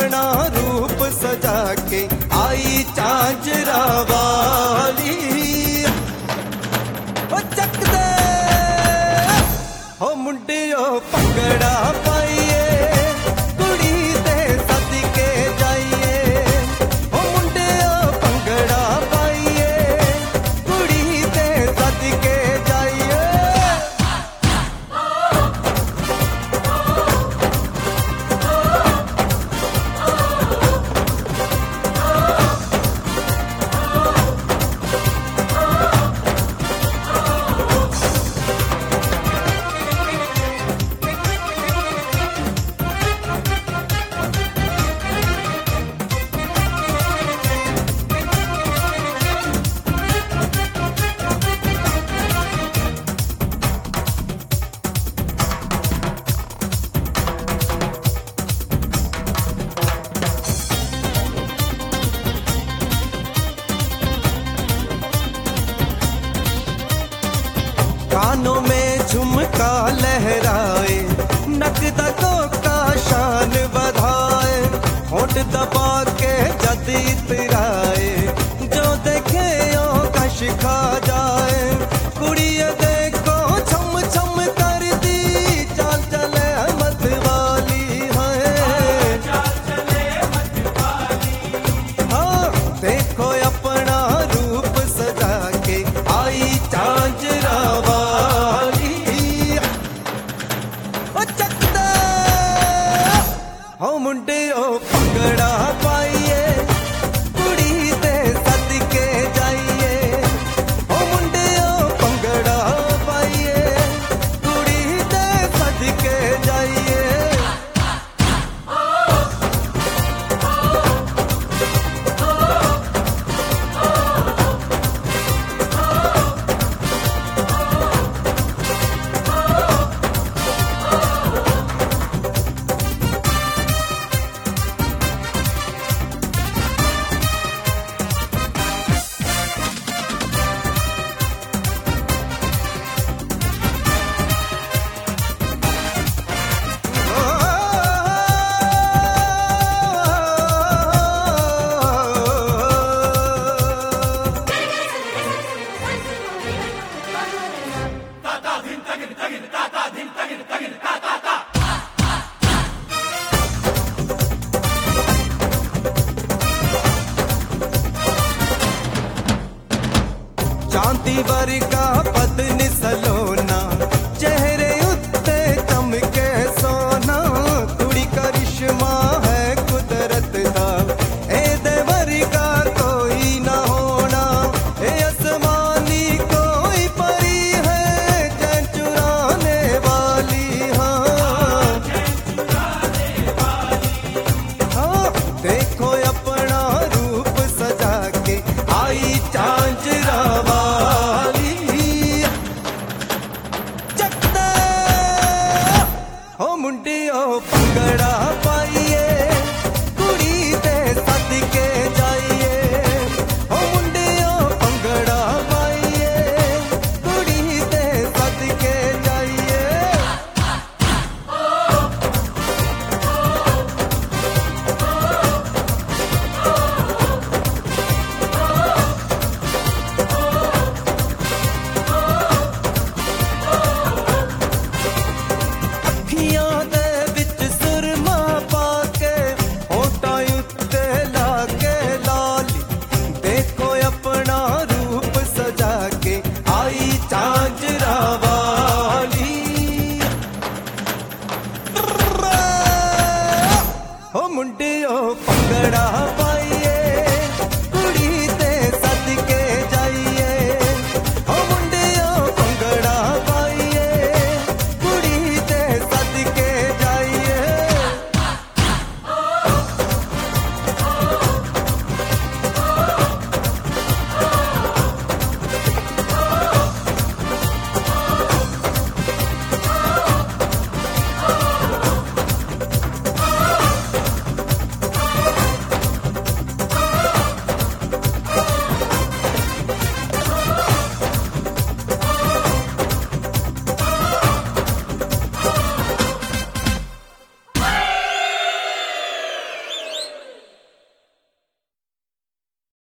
अपना रूप सजा के आई झांझरा वाली। ओ चक दे हो मुंडियो भंगड़ा पाइए, कुड़ी दे सदके जाइए। ओ मुंडियो भंगड़ा पाइए, कुड़ी दे सदके जाइए। कानों में झुमका लहराए, नकदकों का शान बढ़ाए। होंठ दबा के जद इतराए, जो देखे ओ कश खा जाए। कुड़िया देखो छम छम कर दी, चाल चले मत वाली है। हाँ देखो अपना रूप सजा के आई झांझरा वाली। ओ चक दे हो मुंडियो भंगड़ा पाइए, कुड़ी दे सदके जाइए। ओ मुंडियो भंगड़ा पाइए, कुड़ी दे सदके जाइए। चांदी वर्गा